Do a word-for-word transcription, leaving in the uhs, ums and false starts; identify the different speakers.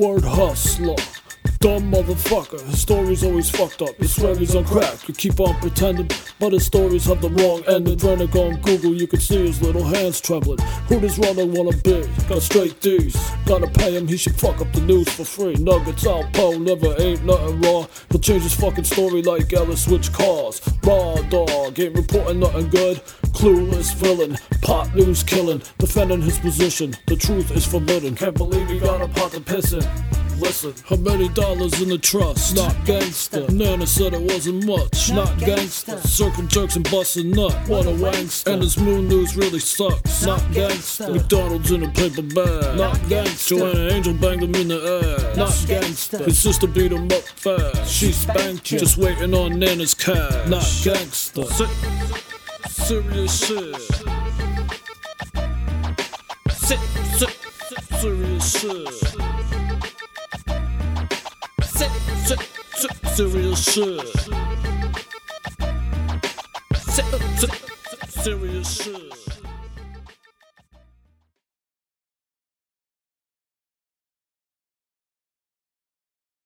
Speaker 1: Word hustler, dumb motherfucker. His story's always fucked up. His swear he's on crack. You keep on pretending, but his stories have the wrong ending. Trying to go on Google, you can see his little hands trembling. Who does Ronald wanna be? Got straight D's. Gotta pay him, he should fuck up the news for free. Nuggets out, Poe, never ain't nothing raw. He'll change his fucking story like Ellis switch cars. Raw dog, ain't reporting nothing good. Clueless villain, pot news killing, defending his position. The truth is forbidden. Can't believe he got a pot to piss in. Listen, how many dollars in the trust? Not gangster. Nana said it wasn't much. Not gangster. Circle jerks and bustin' nut. What a wankster. And his moon news really sucks. Not gangster. McDonald's in a paper bag. Not gangster. Joanna Angel banged him in the ass. Not gangster. His sister beat him up fast. She spanked you. Just waiting on Nana's cash. Not gangster. Serious shit. Sit, sit, serious shit. Sit, sit, sit, serious shit. Sit, sit, serious shit.